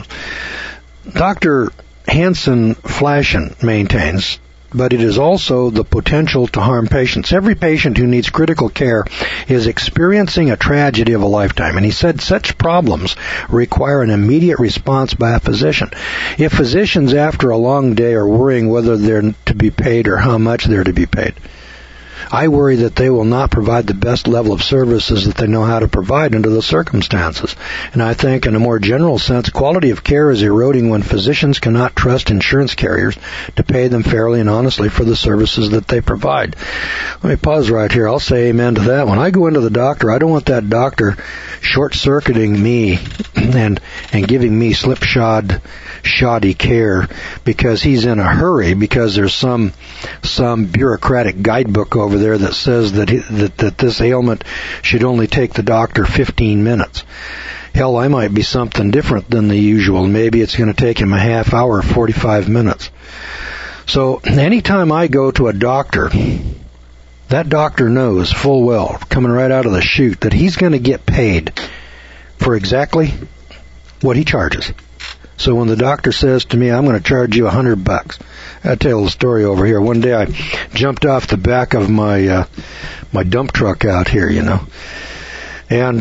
Dr. Hansen Flashen maintains, but it is also the potential to harm patients. Every patient who needs critical care is experiencing a tragedy of a lifetime. And he said such problems require an immediate response by a physician. If physicians after a long day are worrying whether they're to be paid or how much they're to be paid, I worry that they will not provide the best level of services that they know how to provide under the circumstances. And I think in a more general sense, quality of care is eroding when physicians cannot trust insurance carriers to pay them fairly and honestly for the services that they provide. Let me pause right here. I'll say amen to that. When I go into the doctor, I don't want that doctor short-circuiting me and giving me slipshod, shoddy care because he's in a hurry, because there's some bureaucratic guidebook over there that says that this ailment should only take the doctor 15 minutes. Hell, I might be something different than the usual. Maybe it's going to take him a half hour, 45 minutes. So anytime I go to a doctor, that doctor knows full well, coming right out of the chute, that he's going to get paid for exactly what he charges. So when the doctor says to me, I'm going to charge you $100, I'll tell you a story over here. One day I jumped off the back of my dump truck out here, and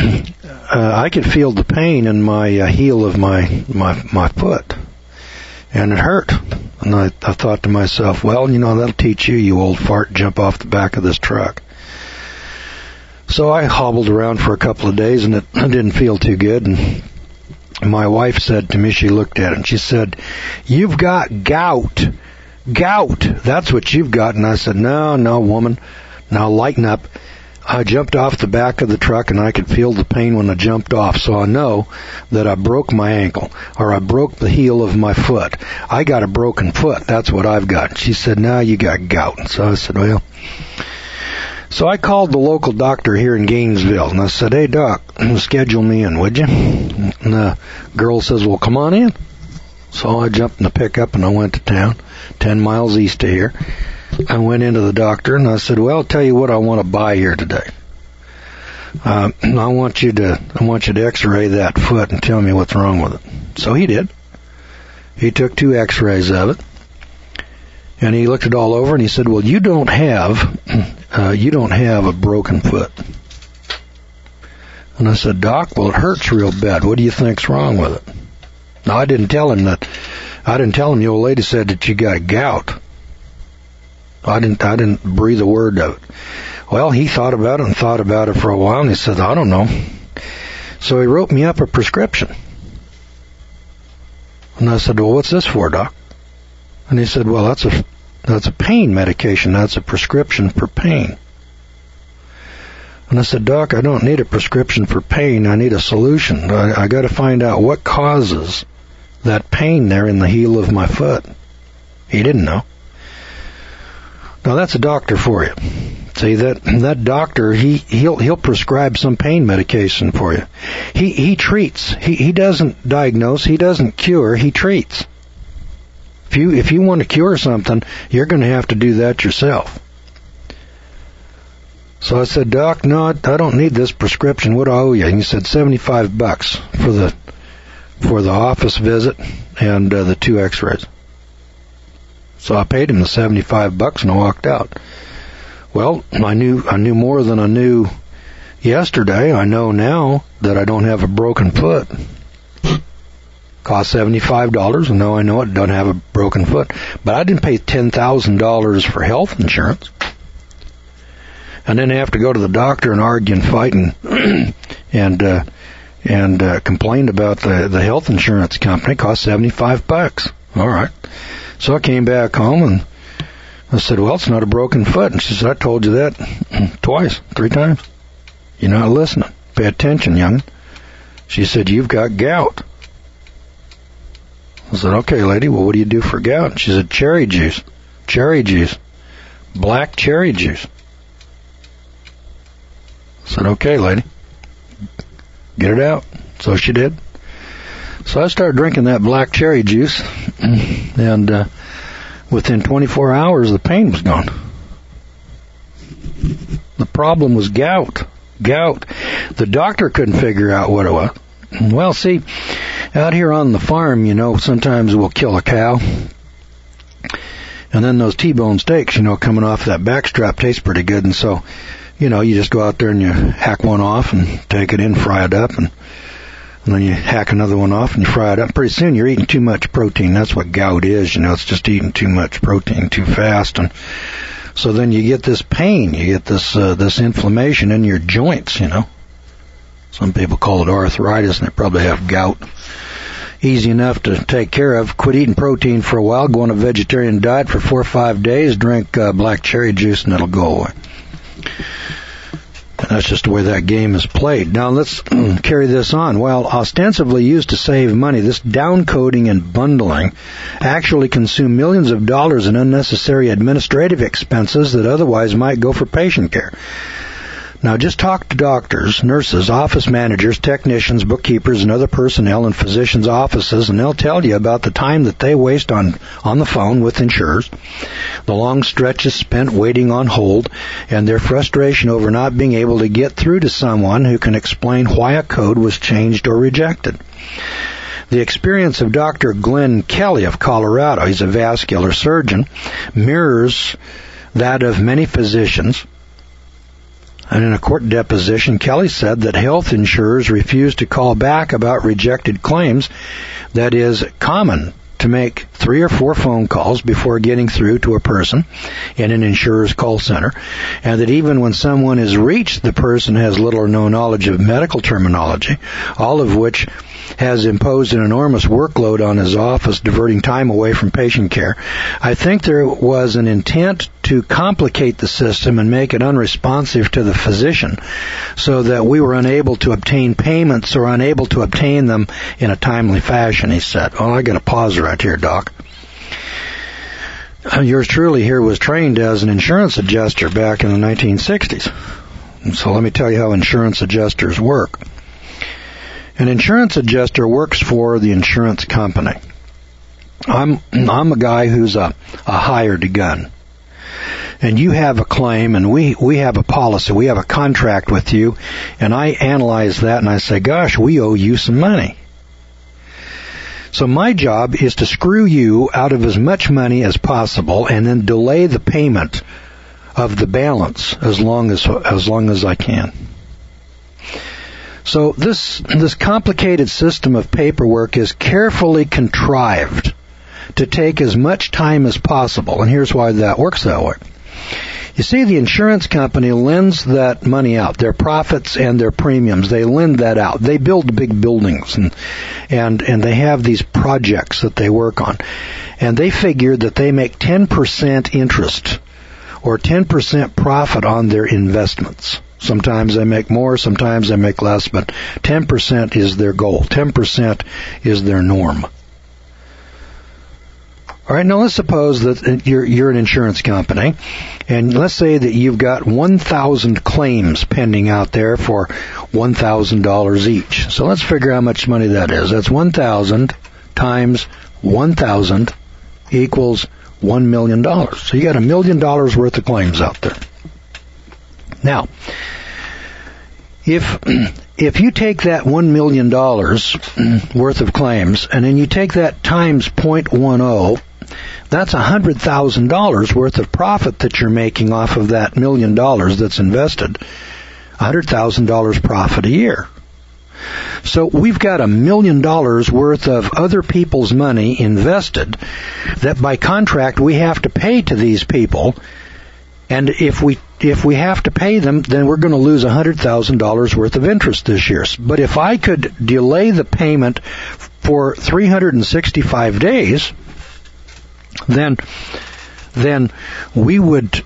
I could feel the pain in my heel of my foot, and it hurt. And I thought to myself, well, that'll teach you old fart, jump off the back of this truck. So I hobbled around for a couple of days, and it didn't feel too good. And my wife said to me, she looked at it, and she said, "You've got gout. Gout. That's what you've got." And I said, No, woman. Now lighten up. I jumped off the back of the truck, and I could feel the pain when I jumped off, so I know that I broke my ankle, or I broke the heel of my foot. I got a broken foot. That's what I've got. She said, no, you got gout. So I said, well... So I called the local doctor here in Gainesville, and I said, hey, Doc, schedule me in, would you? And the girl says, well, come on in. So I jumped in the pickup, and I went to town, 10 miles east of here. I went into the doctor, and I said, well, I'll tell you what I want to buy here today. I want you to x-ray that foot and tell me what's wrong with it. So he did. He took 2 x-rays of it. And he looked it all over, and he said, well, you don't have a broken foot. And I said, Doc, well, it hurts real bad. What do you think's wrong with it? Now, I didn't tell him the old lady said that you got gout. I didn't breathe a word of it. Well, he thought about it for a while, and he said, I don't know. So he wrote me up a prescription. And I said, well, what's this for, Doc? And he said, well, that's a pain medication. That's a prescription for pain. And I said, Doc, I don't need a prescription for pain. I need a solution. I got to find out what causes that pain there in the heel of my foot. He didn't know. Now that's a doctor for you. See, that doctor, he'll prescribe some pain medication for you. He treats. He doesn't diagnose. He doesn't cure. He treats. If you want to cure something, you're going to have to do that yourself. So I said, Doc, no, I don't need this prescription. What do I owe you? And he said $75 for the office visit and the 2 x-rays. So I paid him the $75 and I walked out. Well, I knew more than I knew yesterday. I know now that I don't have a broken foot. Cost $75, and now I know it don't have a broken foot. But I didn't pay $10,000 for health insurance. And then I have to go to the doctor and argue and fight and complain about the health insurance company. It cost $75. All right. So I came back home and I said, well, it's not a broken foot. And she said, I told you that 3 times. You're not listening. Pay attention, young. She said, you've got gout. I said, okay, lady, well, what do you do for gout? She said, cherry juice. Cherry juice. Black cherry juice. I said, okay, lady. Get it out. So she did. So I started drinking that black cherry juice, and within 24 hours, the pain was gone. The problem was gout. Gout. The doctor couldn't figure out what it was. Well, see, out here on the farm, sometimes we'll kill a cow. And then those T-bone steaks, coming off that backstrap taste pretty good. And so, you just go out there and you hack one off and take it in, fry it up, and then you hack another one off and you fry it up. Pretty soon you're eating too much protein. That's what gout is, it's just eating too much protein too fast. And so then you get this pain, you get this inflammation in your joints, Some people call it arthritis, and they probably have gout. Easy enough to take care of. Quit eating protein for a while, go on a vegetarian diet for 4 or 5 days, drink black cherry juice, and it'll go away. And that's just the way that game is played. Now let's carry this on. While ostensibly used to save money, this downcoding and bundling actually consume millions of dollars in unnecessary administrative expenses that otherwise might go for patient care. Now, just talk to doctors, nurses, office managers, technicians, bookkeepers, and other personnel in physicians' offices, and they'll tell you about the time that they waste on the phone with insurers, the long stretches spent waiting on hold, and their frustration over not being able to get through to someone who can explain why a code was changed or rejected. The experience of Dr. Glenn Kelly of Colorado, he's a vascular surgeon, mirrors that of many physicians. And in a court deposition, Kelly said that health insurers refuse to call back about rejected claims. That is common to make 3 or 4 phone calls before getting through to a person in an insurer's call center, and that even when someone is reached, the person has little or no knowledge of medical terminology, all of which has imposed an enormous workload on his office, diverting time away from patient care. I think there was an intent to complicate the system and make it unresponsive to the physician so that we were unable to obtain payments or unable to obtain them in a timely fashion, he said. Oh, I got to pause right here, Doc. Yours truly here was trained as an insurance adjuster back in the 1960s. So let me tell you how insurance adjusters work. An insurance adjuster works for the insurance company. I'm a guy who's a hired gun. And you have a claim, and we have a policy, we have a contract with you, and I analyze that and I say, gosh, we owe you some money. So my job is to screw you out of as much money as possible and then delay the payment of the balance as long as I can. So this complicated system of paperwork is carefully contrived to take as much time as possible, and here's why that works that way. You see, the insurance company lends that money out, their profits and their premiums, they lend that out. They build big buildings and they have these projects that they work on. And they figure that they make 10% interest or 10% profit on their investments. Sometimes they make more, sometimes they make less, but 10% is their goal. 10% is their norm. All right, now let's suppose that you're an insurance company, and let's say that you've got 1,000 claims pending out there for $1,000 each. So let's figure how much money that is. That's 1,000 times 1,000 equals $1 million. So you got $1 million worth of claims out there. Now, if you take that $1 million worth of claims, and then you take that times 0.10, that's $100,000 worth of profit that you're making off of that $1 million that's invested. $100,000 profit a year. So we've got $1 million worth of other people's money invested that by contract we have to pay to these people. And if we have to pay them, then we're going to lose $100,000 worth of interest this year. But if I could delay the payment for 365 days, then we would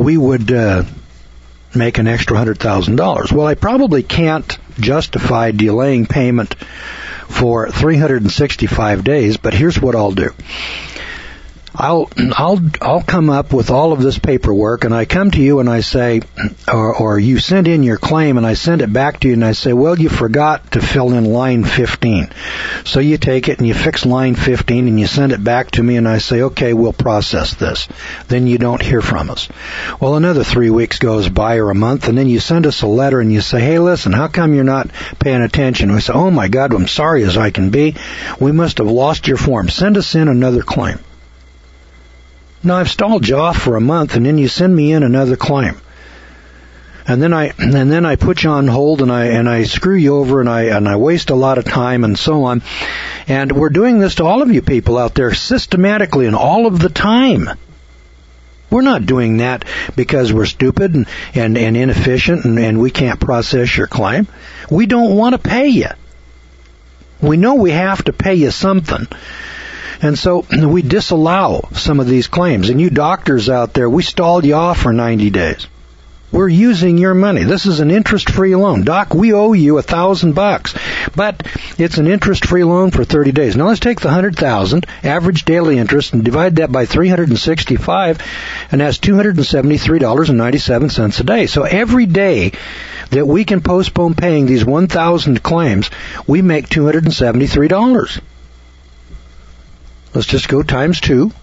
make an extra $100,000. Well, I probably can't justify delaying payment for 365 days, but here's what I'll do. I'll come up with all of this paperwork, and I come to you and I say, or you send in your claim and I send it back to you and I say, well, you forgot to fill in line 15. So you take it and you fix line 15 and you send it back to me and I say, okay, we'll process this. Then you don't hear from us. Well, another 3 weeks goes by or a month, and then you send us a letter and you say, hey, listen, how come you're not paying attention? We say, oh my God, I'm sorry as I can be. We must have lost your form. Send us in another claim. Now, I've stalled you off for a month, and then you send me in another claim. And then I put you on hold, and I screw you over, and I waste a lot of time, and so on. And we're doing this to all of you people out there systematically and all of the time. We're not doing that because we're stupid and inefficient and we can't process your claim. We don't want to pay you. We know we have to pay you something. And so we disallow some of these claims. And you doctors out there, we stalled you off for 90 days. We're using your money. This is an interest-free loan. Doc, we owe you $1,000, but it's an interest-free loan for 30 days. Now let's take the $100,000 average daily interest and divide that by 365, and that's $273.97 a day. So every day that we can postpone paying these 1,000 claims, we make $273. Let's just go times 2.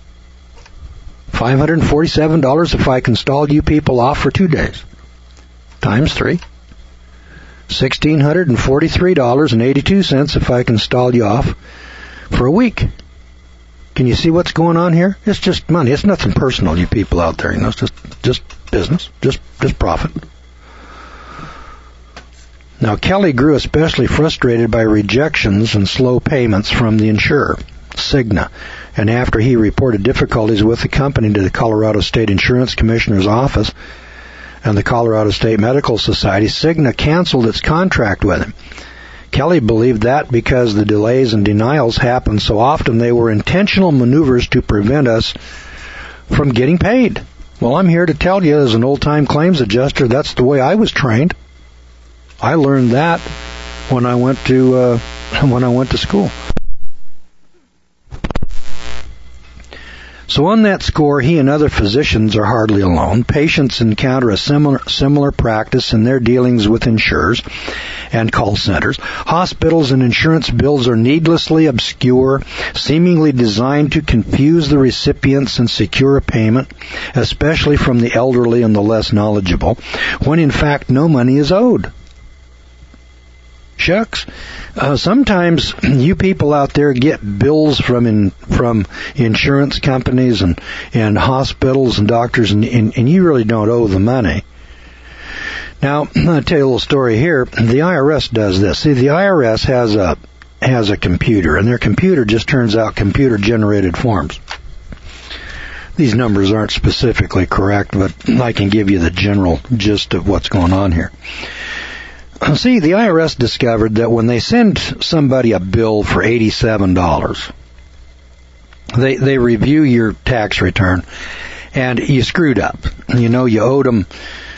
$547 if I can stall you people off for 2 days. Times 3. $1,643.82 if I can stall you off for a week. Can you see what's going on here? It's just money. It's nothing personal, you people out there. You know, it's just business, just profit. Now, Kelly grew especially frustrated by rejections and slow payments from the insurer. Cigna. And after he reported difficulties with the company to the Colorado State Insurance Commissioner's office and the Colorado State Medical Society, Cigna canceled its contract with him. Kelly believed that because the delays and denials happened so often, they were intentional maneuvers to prevent us from getting paid. Well, I'm here to tell you, as an old-time claims adjuster, that's the way I was trained. I learned that when I went to school. So on that score, he and other physicians are hardly alone. Patients encounter a similar practice in their dealings with insurers and call centers. Hospitals and insurance bills are needlessly obscure, seemingly designed to confuse the recipients and secure a payment, especially from the elderly and the less knowledgeable, when in fact no money is owed. Shucks. Sometimes you people out there get bills from insurance companies and hospitals and doctors, and you really don't owe the money. Now, I'm going to tell you a little story here. The IRS does this. See, the IRS has a computer, and their computer just turns out computer-generated forms. These numbers aren't specifically correct, but I can give you the general gist of what's going on here. See, the IRS discovered that when they send somebody a bill for $87, they review your tax return, and you screwed up. You know, you owed them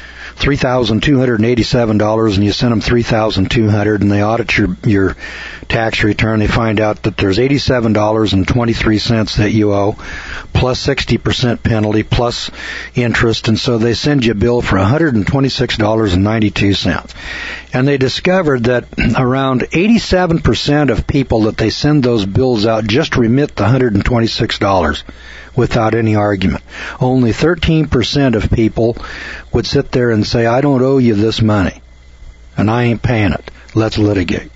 $3,287, and you sent them $3,200, and they audit your tax return. They find out that there's $87.23 that you owe, plus 60% penalty, plus interest, and so they send you a bill for $126.92. And they discovered that around 87% of people that they send those bills out just remit the $126 without any argument. Only 13% of people would sit there and say, I don't owe you this money, and I ain't paying it. Let's litigate.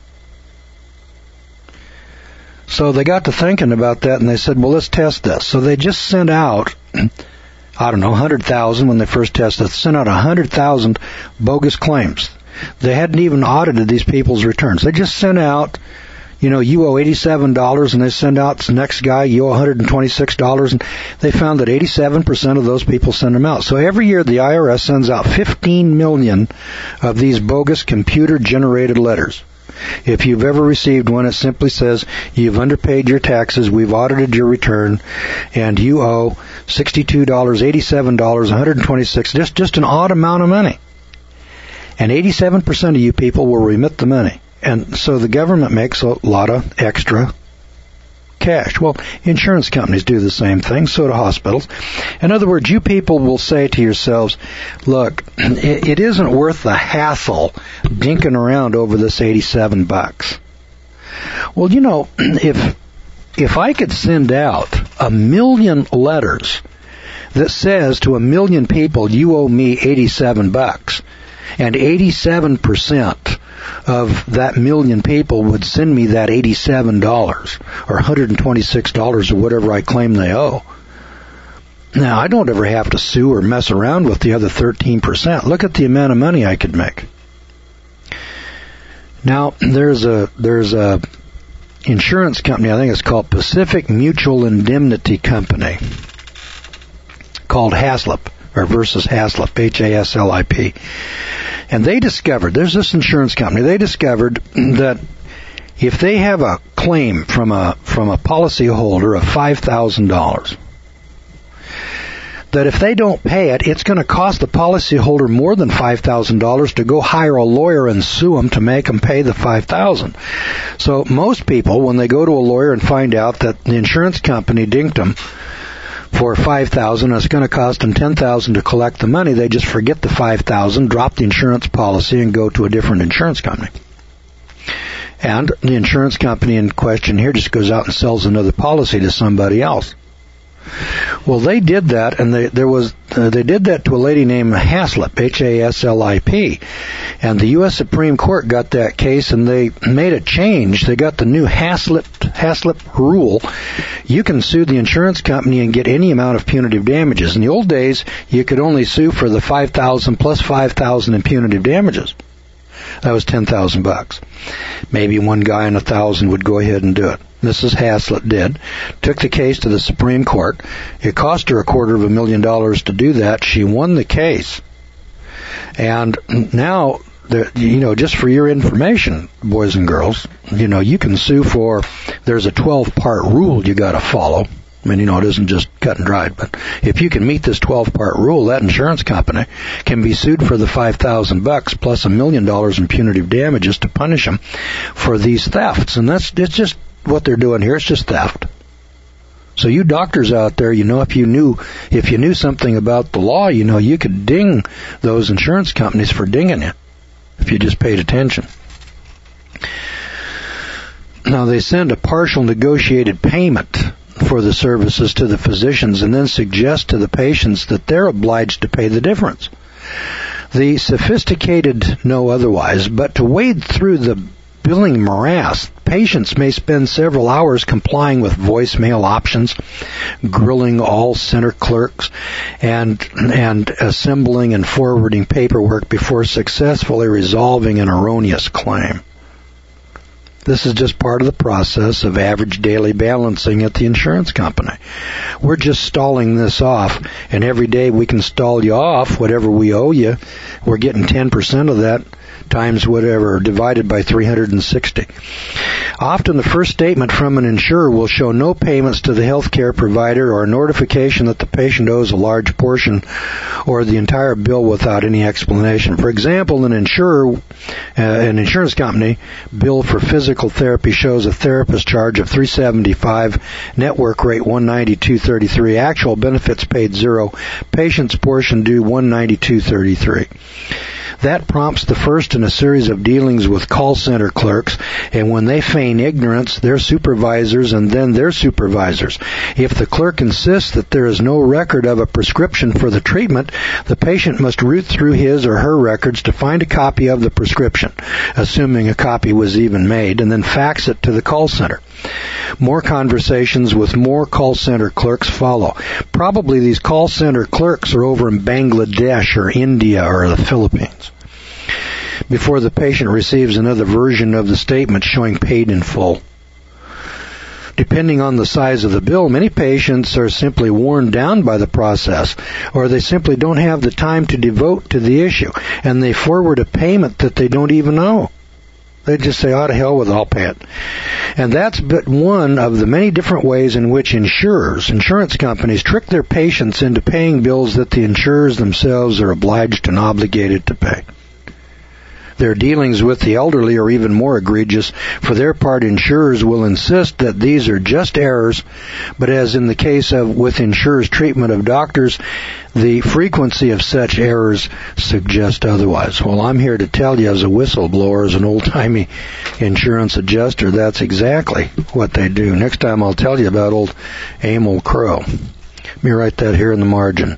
So they got to thinking about that, and they said, well, let's test this. So they just sent out, 100,000 when they first tested, sent out 100,000 bogus claims. They hadn't even audited these people's returns. They just sent out, you owe $87, and they send out the next guy, you owe $126, and they found that 87% of those people send them out. So every year the IRS sends out 15 million of these bogus computer-generated letters. If you've ever received one, it simply says, you've underpaid your taxes, we've audited your return, and you owe $62, $87, $126, just an odd amount of money. And 87% of you people will remit the money. And so the government makes a lot of extra cash. Well, insurance companies do the same thing, so do hospitals. In other words, you people will say to yourselves, look, it isn't worth the hassle dinking around over this $87. Well, if I could send out 1 million letters that says to 1 million people, you owe me $87, and 87% of that 1 million people would send me that $87 or $126 or whatever I claim they owe. Now, I don't ever have to sue or mess around with the other 13%. Look at the amount of money I could make. Now, there's a insurance company, I think it's called Pacific Mutual Indemnity Company, called Haslip, or versus Haslip, H-A-S-L-I-P. And they discovered, there's this insurance company, they discovered that if they have a claim from a policy holder of $5,000, that if they don't pay it, it's going to cost the policyholder more than $5,000 to go hire a lawyer and sue them to make them pay the $5,000. So most people, when they go to a lawyer and find out that the insurance company dinked them for $5,000, and it's going to cost them $10,000 to collect the money, they just forget the $5,000, drop the insurance policy, and go to a different insurance company. And the insurance company in question here just goes out and sells another policy to somebody else. Well, they did that, and they did that to a lady named Haslip, H-A-S-L-I-P, and the U.S. Supreme Court got that case, and they made a change. They got the new Haslip rule. You can sue the insurance company and get any amount of punitive damages. In the old days, you could only sue for the $5,000 plus $5,000 in punitive damages. That was $10,000. Maybe one guy in 1,000 would go ahead and do it. Mrs. Haslett did. Took the case to the Supreme Court. It cost her $250,000 to do that. She won the case. And now, just for your information, boys and girls, you can sue for, there's a 12-part rule you got to follow. I mean, it isn't just cut and dried, but if you can meet this 12-part rule, that insurance company can be sued for the $5,000 plus $1 million in punitive damages to punish them for these thefts. And it's just what they're doing here. It's just theft. So you doctors out there, if you knew something about the law, you could ding those insurance companies for dinging you if you just paid attention. Now, they send a partial negotiated payment for the services to the physicians and then suggest to the patients that they're obliged to pay the difference. The sophisticated know otherwise, but to wade through the billing morass, patients may spend several hours complying with voicemail options, grilling all center clerks, and assembling and forwarding paperwork before successfully resolving an erroneous claim. This is just part of the process of average daily balancing at the insurance company. We're just stalling this off, and every day we can stall you off whatever we owe you. We're getting 10% of that times whatever, divided by 360. Often the first statement from an insurer will show no payments to the healthcare provider or a notification that the patient owes a large portion or the entire bill without any explanation. For example, an insurance company bill for physical therapy shows a therapist charge of $375, network rate $192.33, actual benefits paid $0, patient's portion due $192.33. That prompts the first in a series of dealings with call center clerks, and when they feign ignorance, their supervisors and then their supervisors. If the clerk insists that there is no record of a prescription for the treatment, the patient must root through his or her records to find a copy of the prescription, assuming a copy was even made, and then fax it to the call center. More conversations with more call center clerks follow. Probably these call center clerks are over in Bangladesh or India or the Philippines before the patient receives another version of the statement showing paid in full. Depending on the size of the bill, many patients are simply worn down by the process, or they simply don't have the time to devote to the issue, and they forward a payment that they don't even owe. They just say, to hell with it, I'll pay it. And that's but one of the many different ways in which insurance companies, trick their patients into paying bills that the insurers themselves are obliged and obligated to pay. Their dealings with the elderly are even more egregious. For their part, insurers will insist that these are just errors, but as in the case with insurers' treatment of doctors, the frequency of such errors suggests otherwise. Well, I'm here to tell you as a whistleblower, as an old-timey insurance adjuster, that's exactly what they do. Next time I'll tell you about old Emil Crow. Let me write that here in the margin.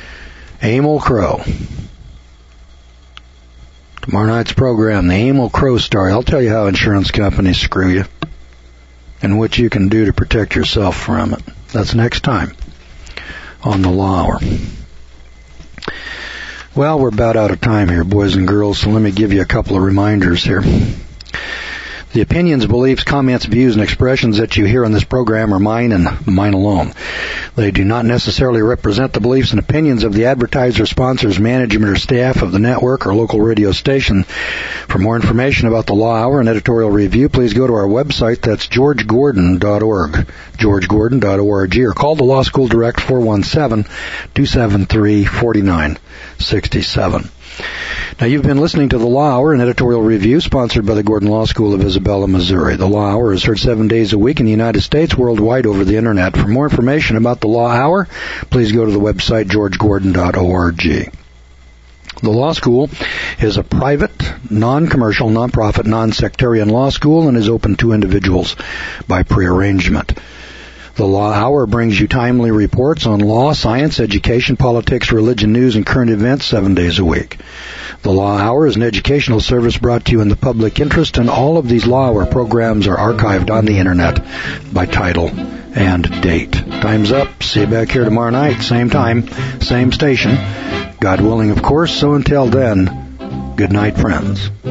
Emil Crow. Tomorrow night's program, the Emil Crow story. I'll tell you how insurance companies screw you and what you can do to protect yourself from it. That's next time on the Law Hour. Well, we're about out of time here, boys and girls, so let me give you a couple of reminders here. The opinions, beliefs, comments, views, and expressions that you hear on this program are mine and mine alone. They do not necessarily represent the beliefs and opinions of the advertiser, sponsors, management, or staff of the network or local radio station. For more information about the Law Hour and editorial review, please go to our website. That's georgegordon.org, georgegordon.org, or call the Law School Direct 417-273-4967. Now, you've been listening to the Law Hour, an editorial review sponsored by the Gordon Law School of Isabella, Missouri. The Law Hour is heard 7 days a week in the United States, worldwide over the Internet. For more information about the Law Hour, please go to the website georgegordon.org. The law school is a private, non-commercial, non-profit, non-sectarian law school and is open to individuals by prearrangement. The Law Hour brings you timely reports on law, science, education, politics, religion, news, and current events 7 days a week. The Law Hour is an educational service brought to you in the public interest, and all of these Law Hour programs are archived on the Internet by title and date. Time's up. See you back here tomorrow night, same time, same station. God willing, of course. So until then, good night, friends.